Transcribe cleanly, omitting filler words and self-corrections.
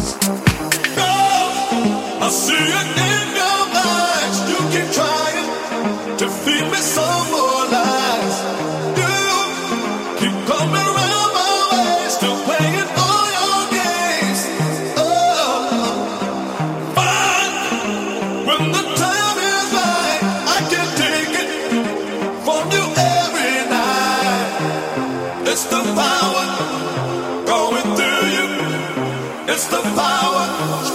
I see it in your eyes. You keep trying to feed me some more lies. You keep coming around my way, still playing all your games. Oh, fine. When the time is right, I can take it from you every night. It's the power going through you. It's the power.